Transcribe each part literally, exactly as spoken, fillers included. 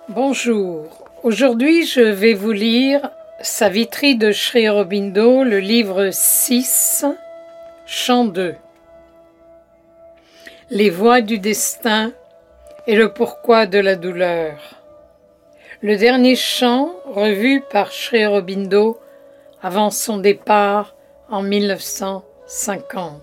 Bonjour, aujourd'hui je vais vous lire Savitri de Sri Aurobindo, le livre six, chant deux. Les voies du destin et le pourquoi de la douleur. Le dernier chant revu par Sri Aurobindo avant son départ en mille neuf cent cinquante.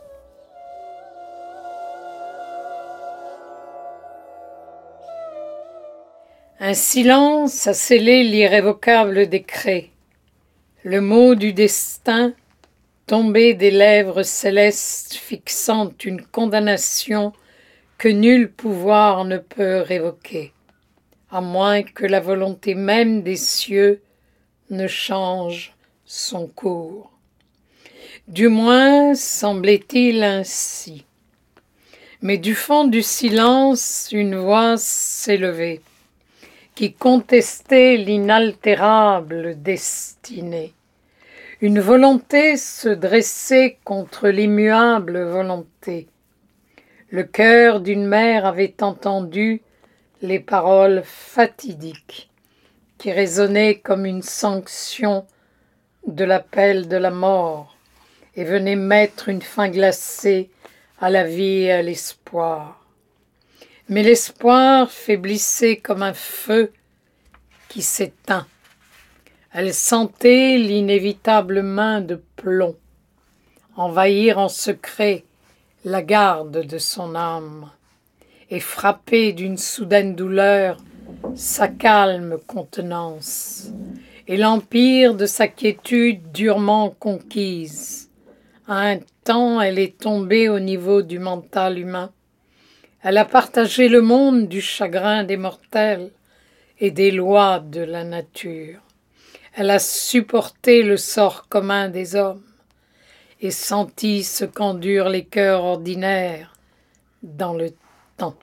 Un silence a scellé l'irrévocable décret. Le mot du destin, tombé des lèvres célestes fixant une condamnation que nul pouvoir ne peut révoquer, à moins que la volonté même des cieux ne change son cours. Du moins semblait-il ainsi. Mais du fond du silence, une voix s'élevait, qui contestait l'inaltérable destinée. Une volonté se dressait contre l'immuable volonté. Le cœur d'une mère avait entendu les paroles fatidiques qui résonnaient comme une sanction de l'appel de la mort et venaient mettre une fin glacée à la vie et à l'espoir. Mais l'espoir faiblissait comme un feu qui s'éteint. Elle sentait l'inévitable main de plomb envahir en secret la garde de son âme et frapper d'une soudaine douleur sa calme contenance et l'empire de sa quiétude durement conquise. À un temps, elle est tombée au niveau du mental humain. Elle a partagé le monde du chagrin des mortels et des lois de la nature. Elle a supporté le sort commun des hommes et senti ce qu'endurent les cœurs ordinaires dans le temps.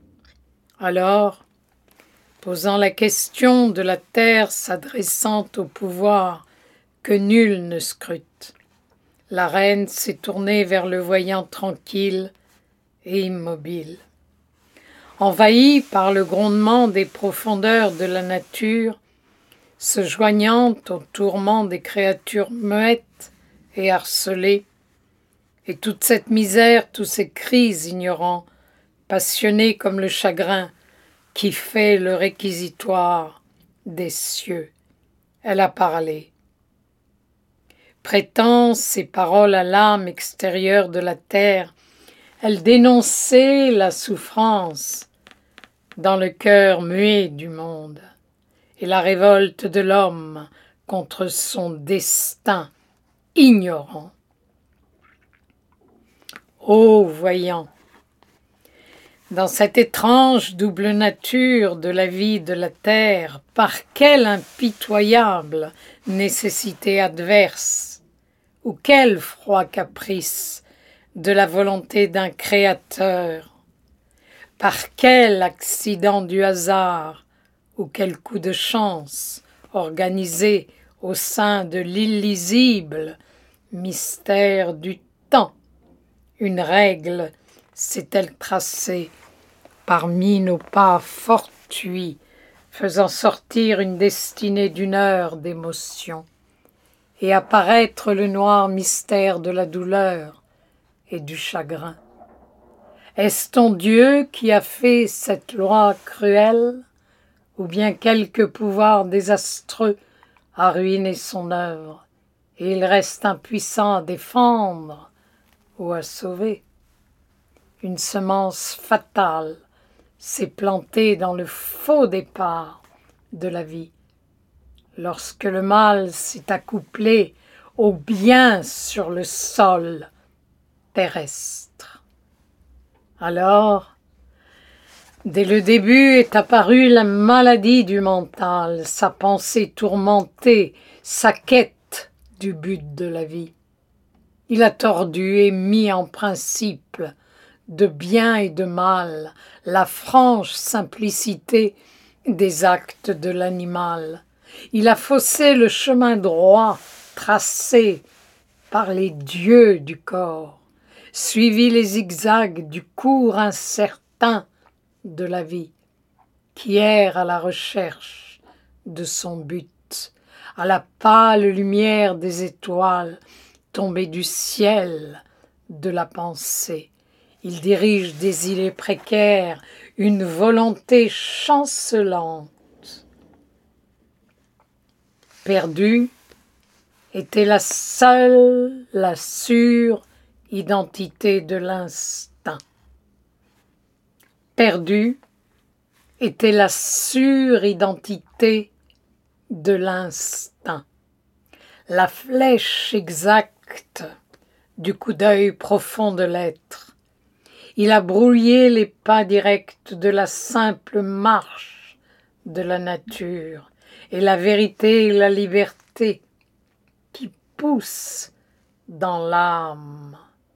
Alors, posant la question de la terre s'adressant au pouvoir que nul ne scrute, la reine s'est tournée vers le voyant tranquille et immobile. Envahie par le grondement des profondeurs de la nature, se joignant au tourment des créatures muettes et harcelées, et toute cette misère, tous ces cris ignorants, passionnés comme le chagrin qui fait le réquisitoire des cieux, elle a parlé. Prêtant ses paroles à l'âme extérieure de la terre, elle dénonçait la souffrance dans le cœur muet du monde et la révolte de l'homme contre son destin ignorant. Ô voyant, dans cette étrange double nature de la vie de la terre, par quelle impitoyable nécessité adverse, ou quel froid caprice de la volonté d'un créateur, par quel accident du hasard ou quel coup de chance organisé au sein de l'illisible mystère du temps, une règle s'est-elle tracée parmi nos pas fortuits, faisant sortir une destinée d'une heure d'émotion et apparaître le noir mystère de la douleur et du chagrin. Est-ce ton Dieu qui a fait cette loi cruelle, ou bien quelque pouvoir désastreux a ruiné son œuvre, et il reste impuissant à défendre ou à sauver? Une semence fatale s'est plantée dans le faux départ de la vie, lorsque le mal s'est accouplé au bien sur le sol terrestre. Alors, dès le début est apparue la maladie du mental, sa pensée tourmentée, sa quête du but de la vie. Il a tordu et mis en principe de bien et de mal la franche simplicité des actes de l'animal. Il a faussé le chemin droit tracé par les dieux du corps, suivi les zigzags du cours incertain de la vie, qui erre à la recherche de son but, à la pâle lumière des étoiles tombées du ciel de la pensée. Il dirige des îlets précaires une volonté chancelante. Perdu était la seule, la sûre identité de l'instinct. Perdu était la sûre identité de l'instinct, la flèche exacte du coup d'œil profond de l'être. Il a brouillé les pas directs de la simple marche de la nature et la vérité et la liberté qui poussent dans l'âme.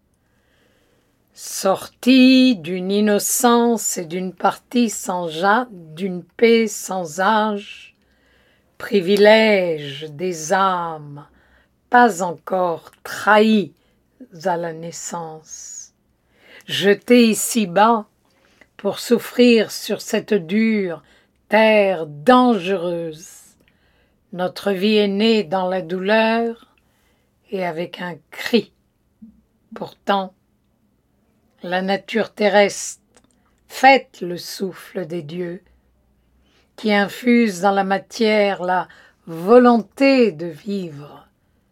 Sorti d'une innocence et d'une partie sans ja, d'une paix sans âge, privilège des âmes pas encore trahies à la naissance, jetés ici-bas pour souffrir sur cette dure terre dangereuse. Notre vie est née dans la douleur et avec un cri. Pourtant, la nature terrestre fête le souffle des dieux, qui infuse dans la matière la volonté de vivre.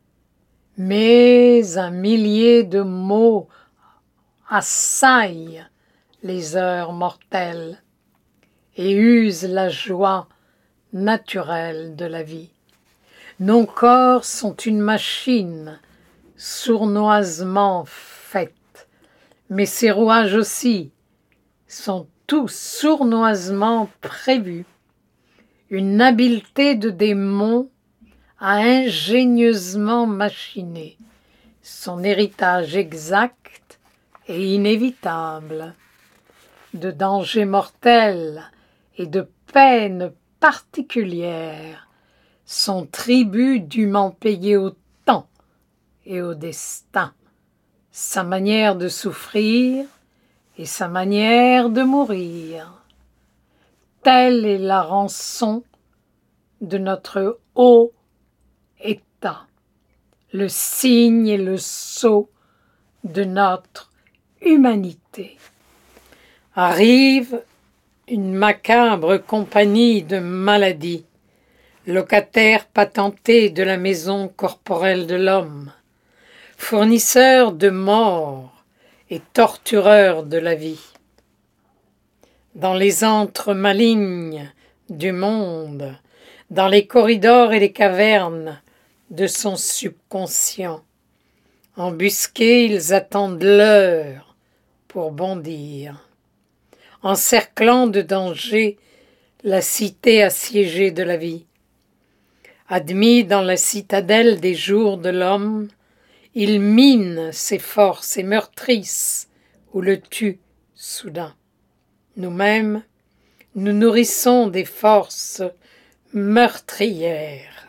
Mais un millier de mots assaillent les heures mortelles et usent la joie naturelle de la vie. Nos corps sont une machine sournoisement faite, mais ces rouages aussi sont tous sournoisement prévus. Une habileté de démon a ingénieusement machiné son héritage exact et inévitable de dangers mortels et de peines particulières, son tribut dûment payé au temps et au destin, sa manière de souffrir et sa manière de mourir. Telle est la rançon de notre haut état, le signe et le sceau de notre humanité. Arrive une macabre compagnie de maladies, locataires patentés de la maison corporelle de l'homme, fournisseurs de mort et tortureurs de la vie. Dans les antres malignes du monde, dans les corridors et les cavernes de son subconscient, embusqués, ils attendent l'heure pour bondir, encerclant de danger la cité assiégée de la vie. Admis dans la citadelle des jours de l'homme, il mine ses forces et meurtrissent ou le tue soudain. Nous-mêmes, nous nourrissons des forces meurtrières.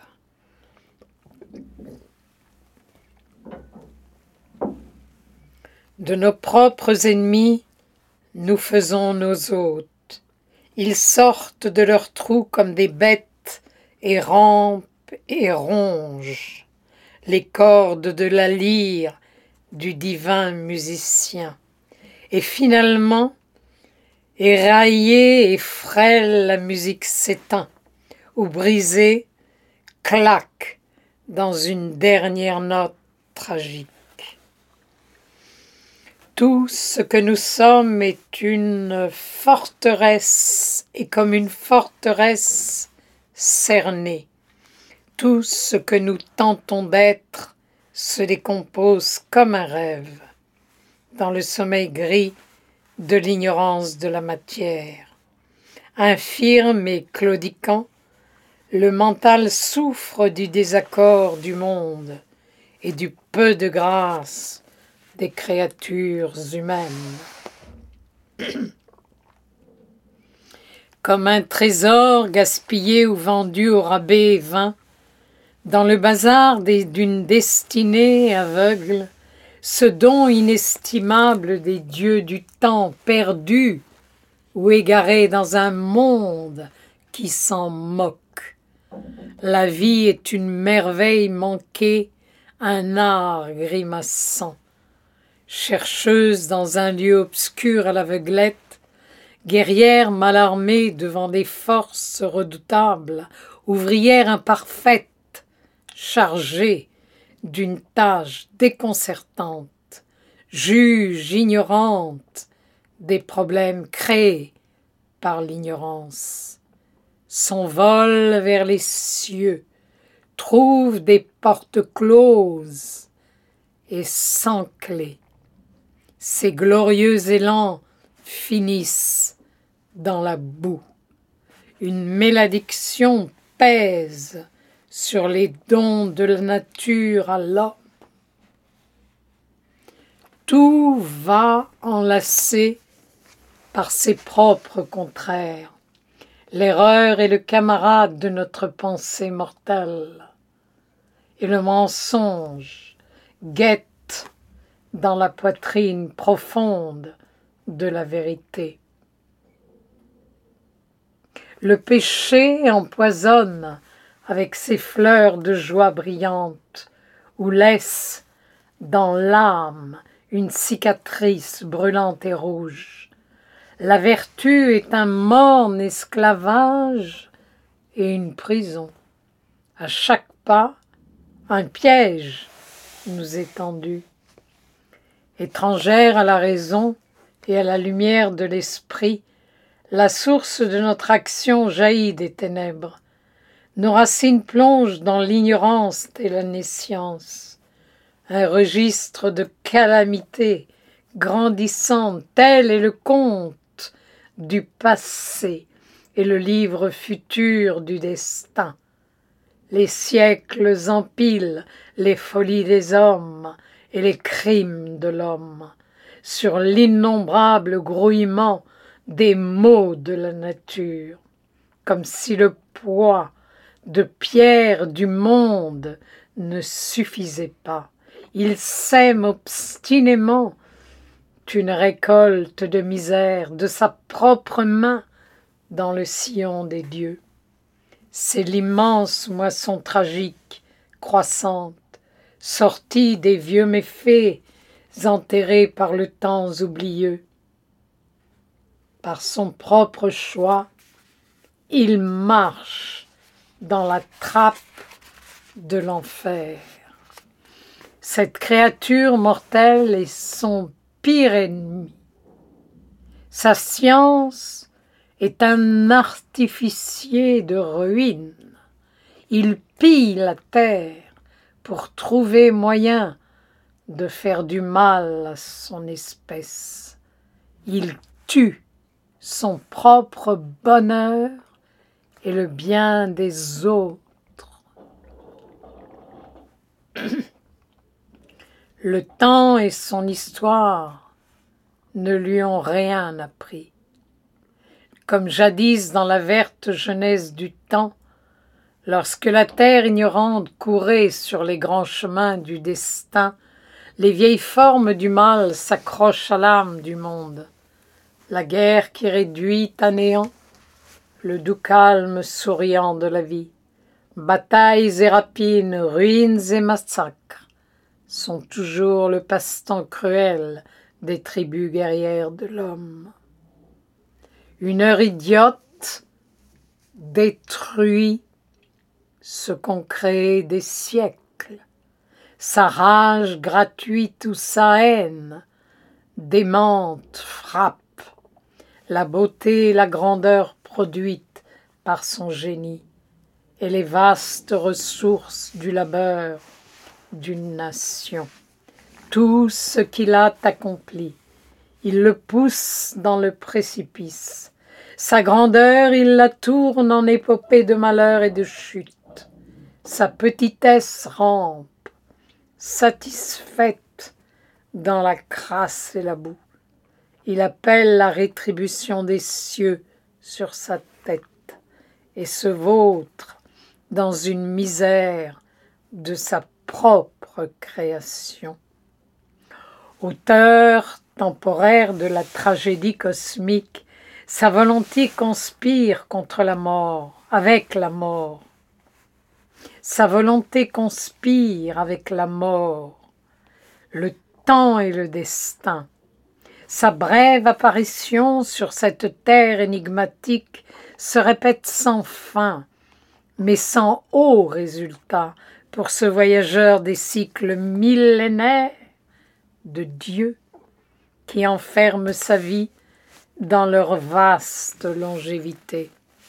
De nos propres ennemis, nous faisons nos hôtes. Ils sortent de leurs trous comme des bêtes et rampent et rongent les cordes de la lyre du divin musicien. Et finalement, éraillée et frêle, la musique s'éteint, ou brisée, claque dans une dernière note tragique. Tout ce que nous sommes est une forteresse, et comme une forteresse cernée. Tout ce que nous tentons d'être se décompose comme un rêve, dans le sommeil gris de l'ignorance de la matière. Infirme et claudiquant, le mental souffre du désaccord du monde et du peu de grâce des créatures humaines. Comme un trésor gaspillé ou vendu au rabais vain, dans le bazar des, d'une destinée aveugle, ce don inestimable des dieux du temps perdu ou égaré dans un monde qui s'en moque. La vie est une merveille manquée, un art grimaçant. Chercheuse dans un lieu obscur à l'aveuglette, guerrière mal armée devant des forces redoutables, ouvrière imparfaite, chargée d'une tâche déconcertante, juge ignorante des problèmes créés par l'ignorance. Son vol vers les cieux trouve des portes closes et sans clé. Ses glorieux élans finissent dans la boue. Une malédiction pèse sur les dons de la nature à l'homme. Tout va enlacé par ses propres contraires. L'erreur est le camarade de notre pensée mortelle. Et le mensonge guette dans la poitrine profonde de la vérité. Le péché empoisonne avec ses fleurs de joie brillante, ou laisse dans l'âme une cicatrice brûlante et rouge. La vertu est un morne esclavage et une prison. À chaque pas, un piège nous est tendu. Étrangère à la raison et à la lumière de l'esprit, la source de notre action jaillit des ténèbres. Nos racines plongent dans l'ignorance et la nescience. Un registre de calamités grandissantes, tel est le conte du passé et le livre futur du destin. Les siècles empilent les folies des hommes et les crimes de l'homme sur l'innombrable grouillement des maux de la nature, comme si le poids de pierre du monde ne suffisait pas. Il sème obstinément une récolte de misère de sa propre main dans le sillon des dieux. C'est l'immense moisson tragique, croissante, sortie des vieux méfaits enterrés par le temps oublieux. Par son propre choix, il marche dans la trappe de l'enfer. Cette créature mortelle est son pire ennemi. Sa science est un artificier de ruine. Il pille la terre pour trouver moyen de faire du mal à son espèce. Il tue son propre bonheur et le bien des autres. Le temps et son histoire ne lui ont rien appris. Comme jadis dans la verte jeunesse du temps, lorsque la terre ignorante courait sur les grands chemins du destin, les vieilles formes du mal s'accrochent à l'âme du monde. La guerre qui réduit à néant le doux calme souriant de la vie. Batailles et rapines, ruines et massacres sont toujours le passe-temps cruel des tribus guerrières de l'homme. Une heure idiote détruit ce qu'ont créé des siècles. Sa rage gratuite ou sa haine démente frappe la beauté et la grandeur produites par son génie et les vastes ressources du labeur d'une nation. Tout ce qu'il a accompli, il le pousse dans le précipice. Sa grandeur, il la tourne en épopée de malheur et de chute. Sa petitesse rampe, satisfaite dans la crasse et la boue. Il appelle la rétribution des cieux sur sa tête et se vautre dans une misère de sa propre création. Auteur temporaire de la tragédie cosmique, Sa volonté conspire contre la mort, avec la mort. Sa volonté conspire avec la mort, le temps et le destin. Sa brève apparition sur cette terre énigmatique se répète sans fin, mais sans haut résultat pour ce voyageur des cycles millénaires de Dieu qui enferme sa vie dans leur vaste longévité.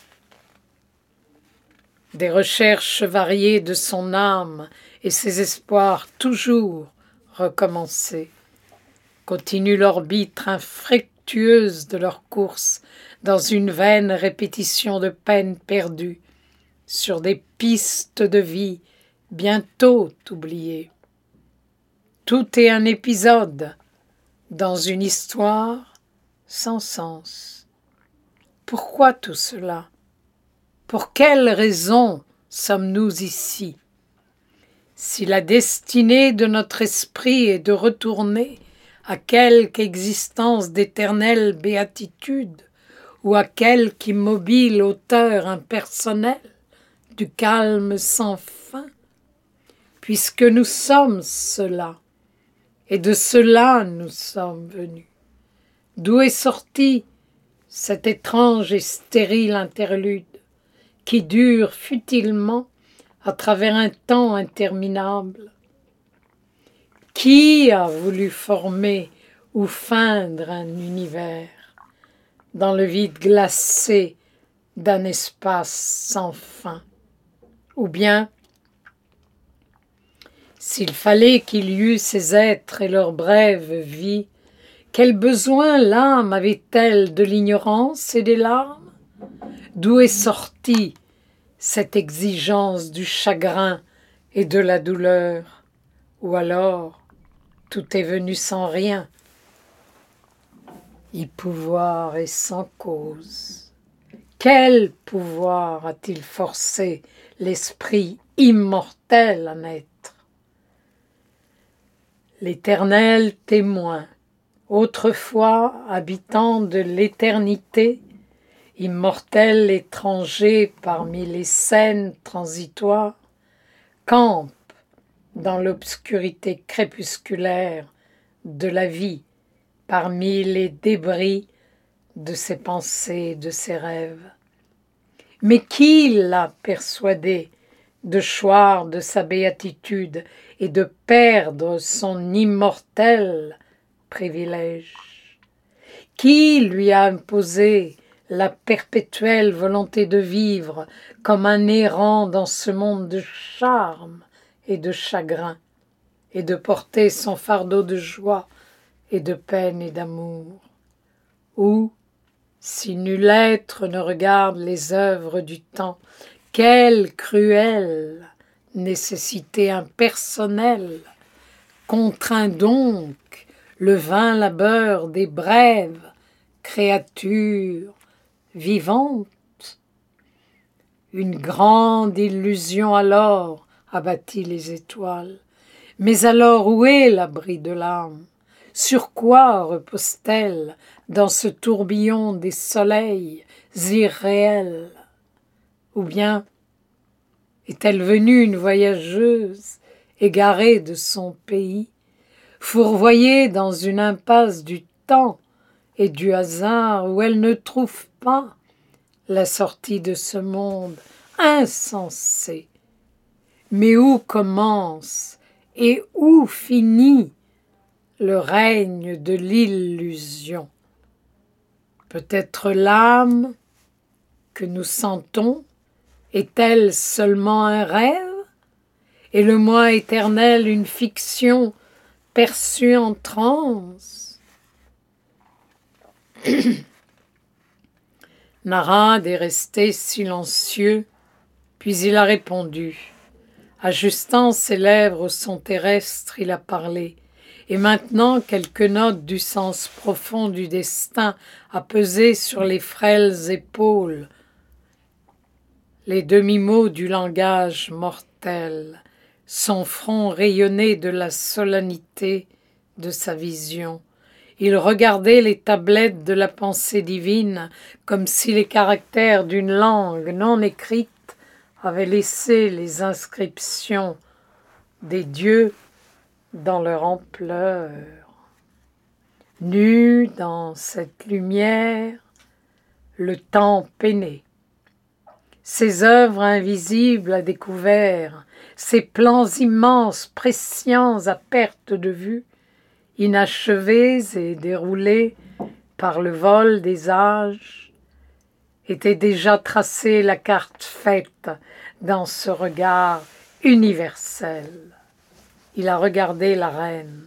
Des recherches variées de son âme et ses espoirs toujours recommencés continuent l'orbite infructueuse de leur course dans une vaine répétition de peines perdues sur des pistes de vie bientôt oubliées. Tout est un épisode dans une histoire sans sens. Pourquoi tout cela? Pour quelle raison sommes-nous ici? Si la destinée de notre esprit est de retourner à quelque existence d'éternelle béatitude ou à quelque immobile hauteur impersonnelle du calme sans fin, puisque nous sommes cela, et de cela nous sommes venus. D'où est sorti cet étrange et stérile interlude qui dure futilement à travers un temps interminable? Qui a voulu former ou feindre un univers dans le vide glacé d'un espace sans fin? Ou bien, s'il fallait qu'il y eût ces êtres et leur brève vie, quel besoin l'âme avait-elle de l'ignorance et des larmes? D'où est sortie cette exigence du chagrin et de la douleur? Ou alors, tout est venu sans rien, y pouvoir et sans cause. Quel pouvoir a-t-il forcé l'esprit immortel à naître? L'éternel témoin, autrefois habitant de l'éternité, immortel étranger parmi les scènes transitoires, campe dans l'obscurité crépusculaire de la vie, parmi les débris de ses pensées, de ses rêves. Mais qui l'a persuadé de choir de sa béatitude et de perdre son immortel privilège? Qui lui a imposé la perpétuelle volonté de vivre comme un errant dans ce monde de charme et de chagrin, et de porter son fardeau de joie et de peine et d'amour? Ou, si nul être ne regarde les œuvres du temps, quelle cruelle nécessité impersonnelle contraint donc le vain labeur des brèves créatures vivantes? Une grande illusion alors abattit les étoiles. Mais alors où est l'abri de l'âme? Sur quoi repose-t-elle dans ce tourbillon des soleils irréels? Ou bien est-elle venue une voyageuse égarée de son pays, fourvoyée dans une impasse du temps et du hasard où elle ne trouve pas la sortie de ce monde insensé? Mais où commence et où finit le règne de l'illusion? Peut-être l'âme que nous sentons est-elle seulement un rêve, et le moi éternel une fiction perçue en transe? Narad est resté silencieux, puis il a répondu. Ajustant ses lèvres au son terrestre, il a parlé. Et maintenant, quelques notes du sens profond du destin a pesé sur les frêles épaules, les demi-mots du langage mortel, son front rayonné de la solennité de sa vision. Il regardait les tablettes de la pensée divine comme si les caractères d'une langue non écrite avaient laissé les inscriptions des dieux dans leur ampleur. Nu dans cette lumière, le temps peinait. Ses œuvres invisibles à découvert, ses plans immenses, prescients à perte de vue, inachevés et déroulés par le vol des âges, était déjà tracée la carte faite dans ce regard universel. Il a regardé la reine.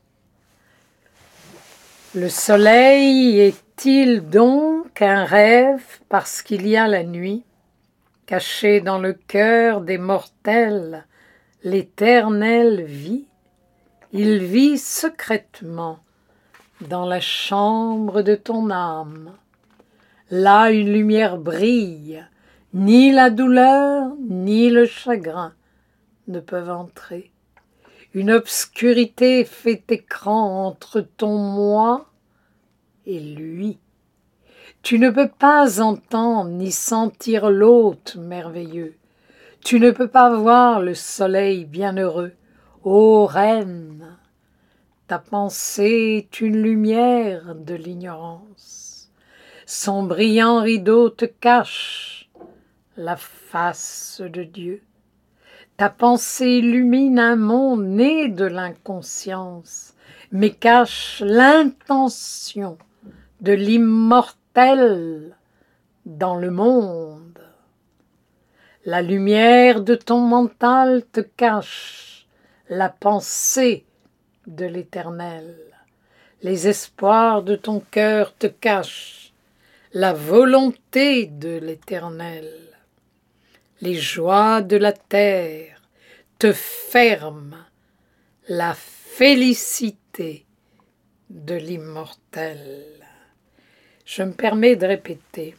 Le soleil est-il donc un rêve parce qu'il y a la nuit, caché dans le cœur des mortels, l'éternelle vie? Il vit secrètement dans la chambre de ton âme. Là une lumière brille, ni la douleur ni le chagrin ne peuvent entrer. Une obscurité fait écran entre ton moi et lui. Tu ne peux pas entendre ni sentir l'hôte merveilleux. Tu ne peux pas voir le soleil bienheureux. Ô reine, ta pensée est une lumière de l'ignorance. Son brillant rideau te cache la face de Dieu. Ta pensée illumine un monde né de l'inconscience, mais cache l'intention de l'immortel dans le monde. La lumière de ton mental te cache la pensée de l'Éternel. Les espoirs de ton cœur te cachent la volonté de l'Éternel. Les joies de la terre te ferment la félicité de l'immortel. Je me permets de répéter.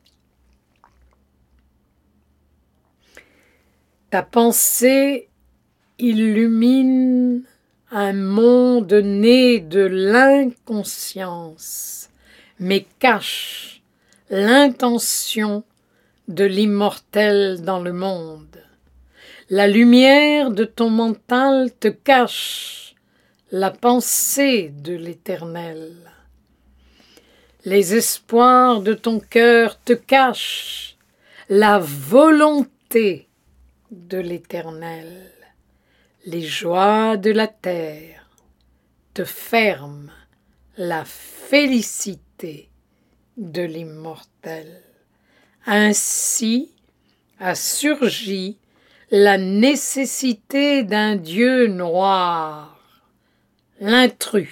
Ta pensée illumine un monde né de l'inconscience, mais cache l'intention de l'immortel dans le monde. La lumière de ton mental te cache la pensée de l'Éternel. Les espoirs de ton cœur te cachent la volonté de l'Éternel. Les joies de la terre te ferment la félicité de l'immortel. Ainsi a surgi la nécessité d'un Dieu noir, l'intrus,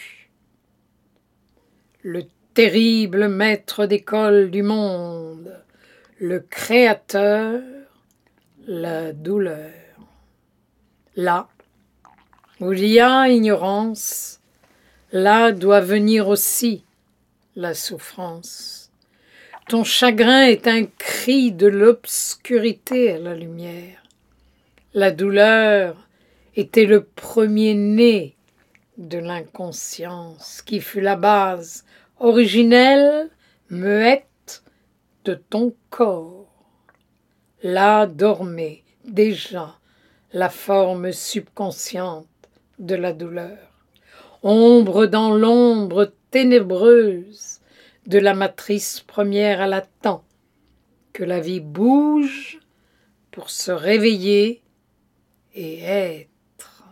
le terrible maître d'école du monde, le créateur, la douleur. Là où il y a ignorance, là doit venir aussi la souffrance. Ton chagrin est un cri de l'obscurité à la lumière. La douleur était le premier-né de l'inconscience, qui fut la base originelle, muette de ton corps. Là dormait déjà la forme subconsciente de la douleur, ombre dans l'ombre ténébreuse de la matrice première à latent, que la vie bouge pour se réveiller et être.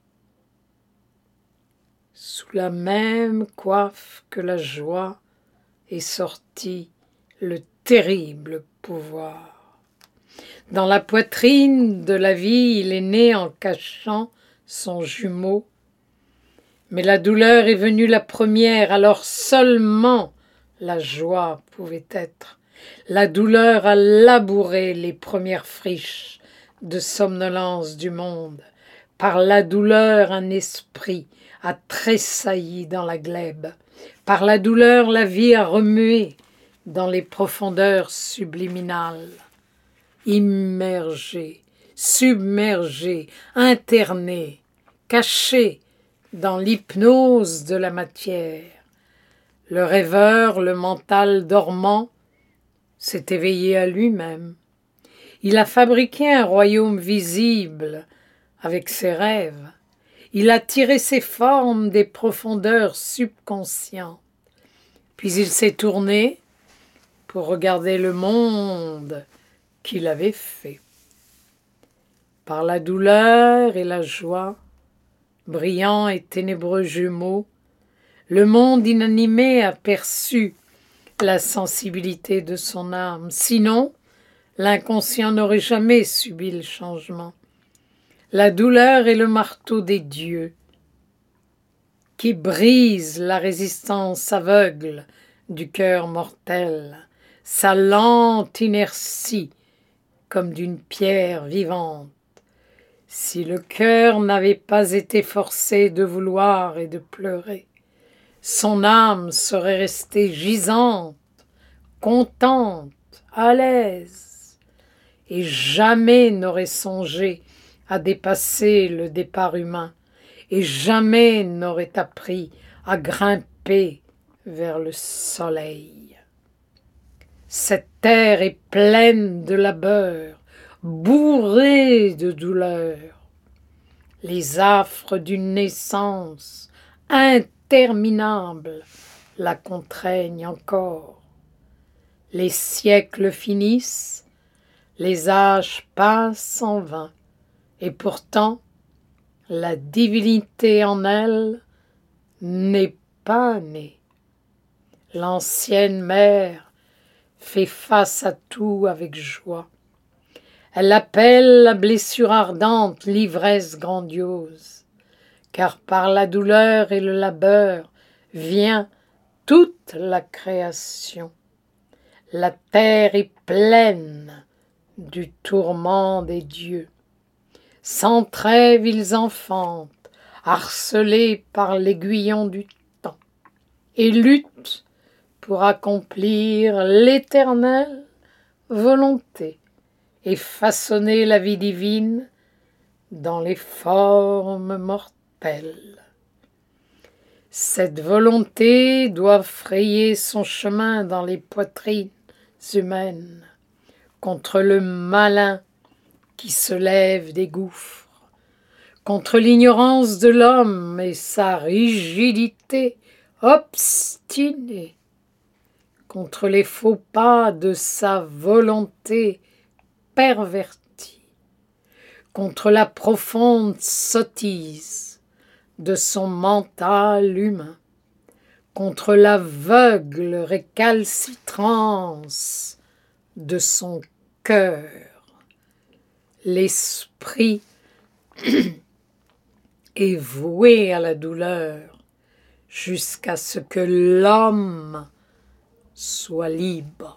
Sous la même coiffe que la joie est sorti le terrible pouvoir. Dans la poitrine de la vie, il est né en cachant son jumeau. Mais la douleur est venue la première, alors seulement la joie pouvait être. La douleur a labouré les premières friches de somnolence du monde. Par la douleur, un esprit a tressailli dans la glèbe. Par la douleur, la vie a remué dans les profondeurs subliminales. Immergé, submergé, interné, caché dans l'hypnose de la matière, Le rêveur, le mental dormant, s'est éveillé à lui-même. Il a fabriqué un royaume visible avec ses rêves. Il a tiré ses formes des profondeurs subconscientes. Puis il s'est tourné pour regarder le monde qu'il avait fait. Par la douleur et la joie, brillants et ténébreux jumeaux, le monde inanimé a perçu la sensibilité de son âme. Sinon, l'inconscient n'aurait jamais subi le changement. La douleur est le marteau des dieux qui brise la résistance aveugle du cœur mortel, sa lente inertie comme d'une pierre vivante. Si le cœur n'avait pas été forcé de vouloir et de pleurer, son âme serait restée gisante, contente, à l'aise, et jamais n'aurait songé à dépasser le départ humain, et jamais n'aurait appris à grimper vers le soleil. Cette terre est pleine de labeur, bourrée de douleur. Les affres d'une naissance interminable la contraignent encore. Les siècles finissent, les âges passent en vain, et pourtant la divinité en elle n'est pas née. L'ancienne mère fait face à tout avec joie. Elle appelle la blessure ardente l'ivresse grandiose, car par la douleur et le labeur vient toute la création. La terre est pleine du tourment des dieux. Sans trêve ils enfantent, harcelés par l'aiguillon du temps, et luttent pour accomplir l'éternelle volonté et façonner la vie divine dans les formes mortelles. Cette volonté doit frayer son chemin dans les poitrines humaines, contre le malin qui se lève des gouffres, contre l'ignorance de l'homme et sa rigidité obstinée, contre les faux pas de sa volonté pervertie, contre la profonde sottise de son mental humain, contre l'aveugle récalcitrance de son cœur. L'esprit est voué à la douleur jusqu'à ce que l'homme soit libre.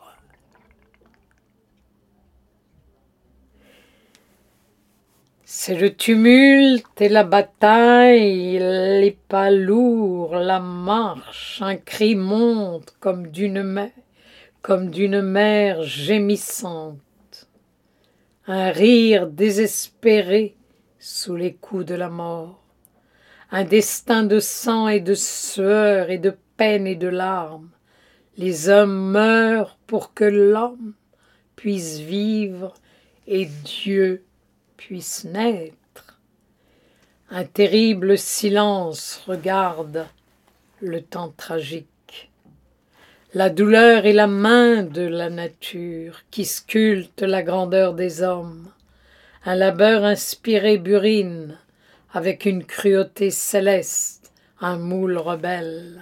C'est le tumulte et la bataille, les pas lourds, la marche, un cri monte comme d'une mer, comme d'une mer gémissante, un rire désespéré sous les coups de la mort, un destin de sang et de sueur et de peine et de larmes. Les hommes meurent pour que l'homme puisse vivre et Dieu puisse naître. Un terrible silence regarde le temps tragique. La douleur est la main de la nature qui sculpte la grandeur des hommes. Un labeur inspiré burine avec une cruauté céleste, un moule rebelle.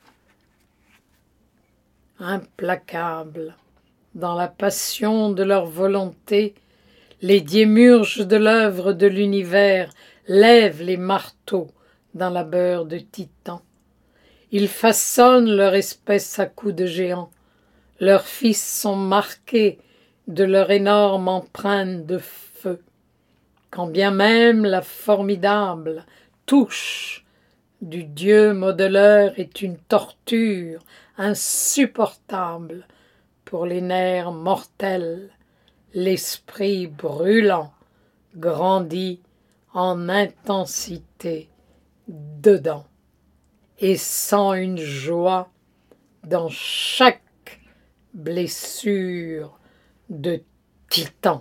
Implacable, dans la passion de leur volonté, les démiurges de l'œuvre de l'univers lèvent les marteaux d'un labeur de titans. Ils façonnent leur espèce à coups de géants. Leurs fils sont marqués de leur énorme empreinte de feu. Quand bien même la formidable touche du Dieu modeleur est une torture insupportable pour les nerfs mortels, l'esprit brûlant grandit en intensité dedans et sent une joie dans chaque blessure de titan.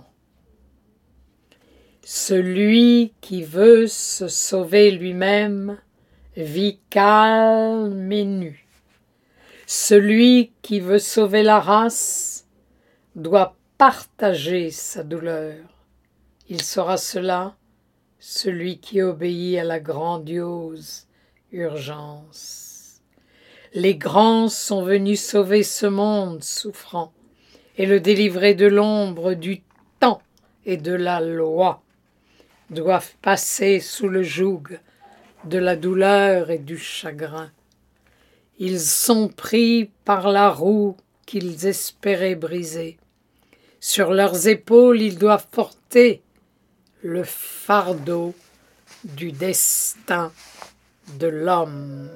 Celui qui veut se sauver lui-même vit calme et nu. Celui qui veut sauver la race doit partager sa douleur. Il sera cela, celui qui obéit à la grandiose urgence. Les grands sont venus sauver ce monde souffrant et le délivrer de l'ombre du temps et de la loi. Doivent passer sous le joug de la douleur et du chagrin. Ils sont pris par la roue qu'ils espéraient briser. Sur leurs épaules, ils doivent porter le fardeau du destin de l'homme.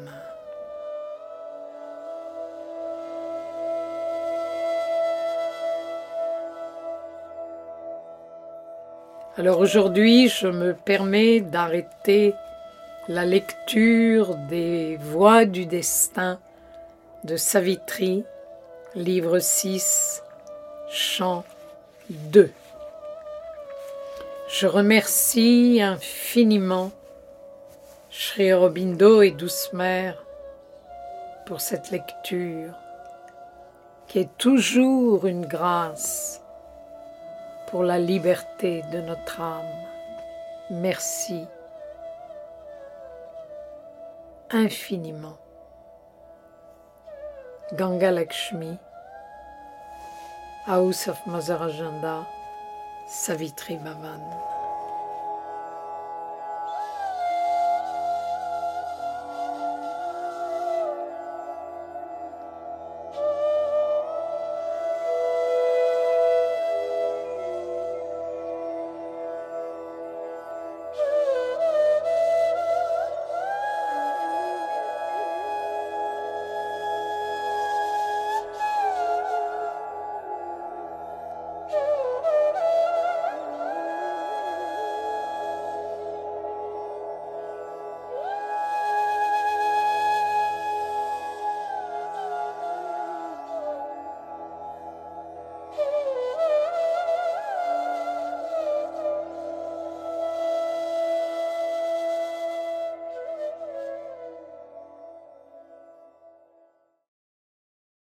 Alors aujourd'hui, je me permets d'arrêter la lecture des Voix du destin de Savitri, livre six, chant deux. Je remercie infiniment Sri Aurobindo et Douce Mère pour cette lecture qui est toujours une grâce pour la liberté de notre âme. Merci infiniment. Ganga Lakshmi, House of Mother Ajanda, Savitri Bhavan.